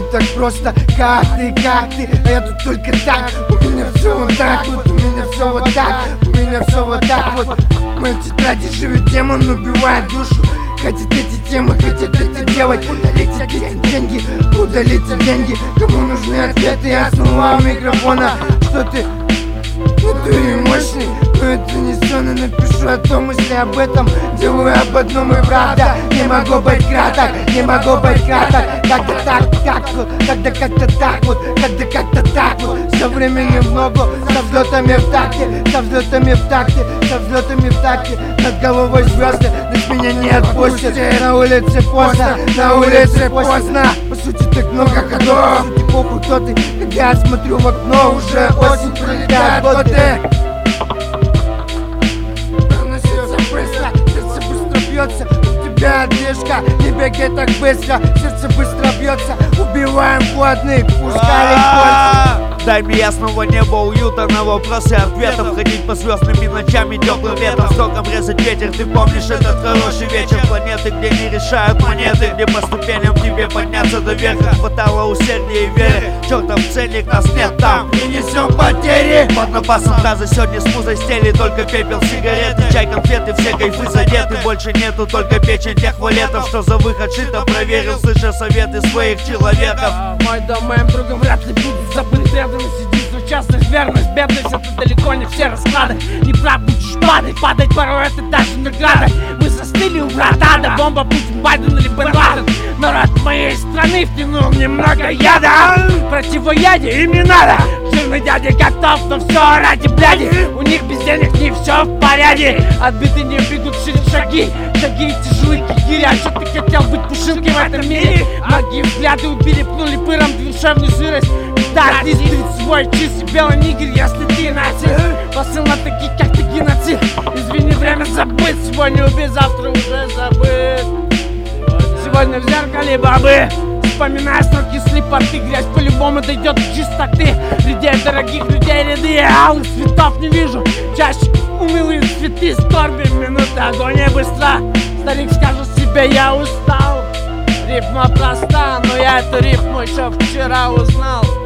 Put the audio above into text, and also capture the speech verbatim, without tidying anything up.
так просто. Как ты, как ты, а я тут только так. У меня все вот так вот, у меня все вот так. У меня все вот так вот. В моей тетради живет демон, убивает душу. Хотят эти темы, хотят это делать. Удалите эти деньги, удалите деньги. Кому нужны ответы, я снова у микрофона. Что ты? Ну ты мощный, но это не сон. И напишу о том, мысли об этом. Делаю об одном и правда. Не могу быть краток, не могу быть краток. Как-то так, как вот, когда как-то так вот, когда как-то так вот. Со временем в ногу, со взлетами в такте, со взлетами в такте, со взлетами в такте. Над головой звезды, но меня не отпустят. На улице поздно, на улице поздно. По сути так много ходов. По сути похуй кто ты, когда я смотрю в окно. Уже осень пролетает годы. Проносится быстро, сердце быстро бьется. У тебя одежка, не бегай так быстро. Сердце быстро бьется, убиваем плотных, пускай кольца. Дай мне ясного неба, уюта на вопросы ответов. Ходить по звездными ночами, теплым ветром, стоком резать ветер. Ты помнишь этот хороший вечер? Планеты, где не решают монеты, где по ступеням в тебе подняться до верха. Хватало усердия и веры, чертов цельник, нас нет там. И несем потери. Под напасом газа сегодня с музой стели. Только пепел, сигареты, чай, конфеты, все кайфы задеты. Больше нету только печень тех валетов, что за выход шито проверил, слыша советы своих человеков. Мой дом моим другом вряд ли будет забыт. Преданность, единство, частность, верность, бедность. Это далеко не все расклады. Не прав будешь падать, падать порой это даже награда. Мы застыли у врата, да бомба Путин, Байден или Бен Ладен. Народ моей страны втянул немного яда. Противоядие им не надо. Жирный дядя готов, но все ради бляди. У них без денег не все в порядке. От беды не бегут через шаги. Шаги тяжелые, кигири. А что ты хотел быть пушинкой в этом мире? Многие взгляды убили, пнули пыром душевную сырость. Да, дистрит свой, чистый белый нигер, если ты нацист. Посыл на таких, как ты, геноцид. Извини, время забыть. Сегодня убей, завтра уже забыт. Сегодня в зеркале бобы. Вспоминая сроки слепоты, грязь по-любому дойдет до чистоты. Людей, дорогих людей, ряды алых цветов не вижу. Чаще унылые цветы, скорби, минуты, агония быстро. Старик скажет себе, я устал. Рифма проста, но я эту рифму еще вчера узнал.